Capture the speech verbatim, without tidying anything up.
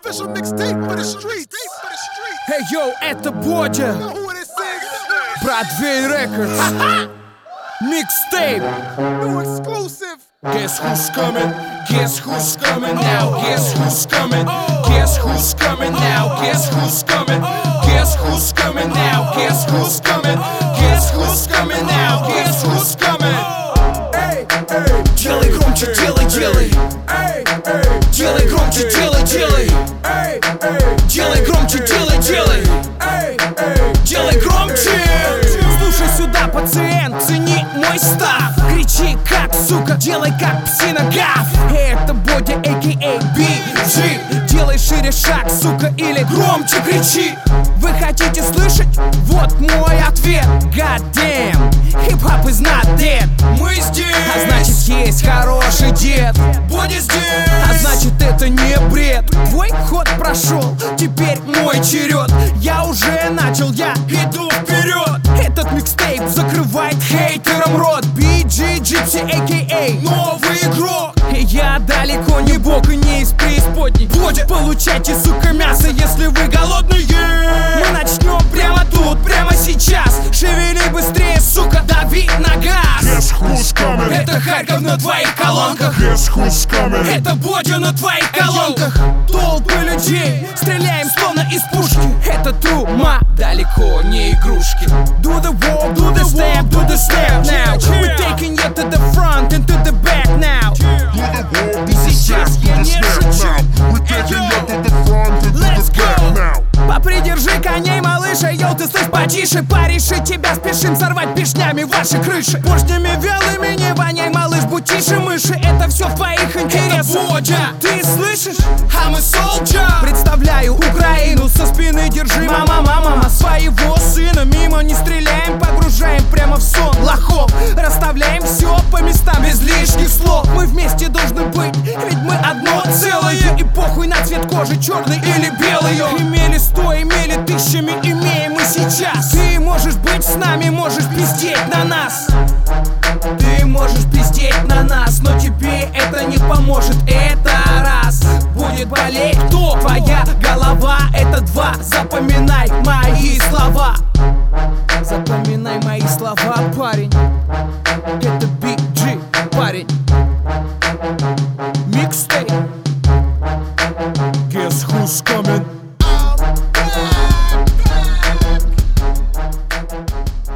official mixtape for the streets. Эй, йоу, это Бодя, Know who it is, sing. Бродвей Рекордс, микстейп. New exclusive. Guess who's coming? Guess who's coming now? Guess who's coming? Guess who's coming now? Guess who's coming? Guess who's coming now? Guess who's coming? Guess who's coming now? Guess who's coming? Эй, эй, делай громче, делай, делай. Эй, эй, делай громче, делай, делай. Эй, эй, делай громче, делай, делай. Эй, эй, делай громче. Слушай сюда, пациент, цени мой став. Кричи как, сука, делай как псина гав. Это Бодя, а.к.а. би джи. Делай шире шаг, сука, или громче кричи. Вы хотите слышать? Вот мой ответ. God damn, хип-хоп is not dead. Мы здесь, а значит есть хороший дед. Бодя здесь, а значит это не бред. Твой ход прошел, теперь мой черед. Я уже начал, я иду вперед. Этот микстейп закрывает хейтерам рот. би джи Gypsy, а.к.а. новый игрок. И я далеко не бог и не из преисподней. Бодя, получайте, сука, мясо, если вы голодные. Мы начнем прямо тут, прямо сейчас. Шевели быстрее, сука, дави на газ. Guess who's coming? Это Харьков на твоих колонках. Guess who's coming? Это Бодя на твоих колонках. Толпы людей, стреляем словно из пушки. Это трума, далеко не игрушки. Do the walk, do the step, do the step now. We're taking you to the front and to the back now. Сейчас я не шучу. Let's go. Попридержи коней, малыша, йоу, ты слышь потише. Париши тебя, спешим сорвать пешнями ваши крыши. Поршнями вялыми не воняй, малыш, будь тише мыши. Это все в твоих интересах. Это Бодя, ты слышишь? I'm a soldier. Представляю Украину, со спины держи, мама, мама. Своего сына мимо не стреляем, погружаем прямо в сон лохов. Расставляем все по местам без лишних слов. Мы вместе должны быть, ведь мы одно целое. И похуй на цвет кожи, черный или белый. Имели сто, имели тысячами, имеем мы сейчас. Ты можешь быть с нами, можешь пиздеть на нас. Ты можешь пиздеть на нас, но тебе это не поможет. Это раз. Будет болеть кто? Твоя голова. Это два. Запоминай мои слова. Запоминай мои слова, парень. Это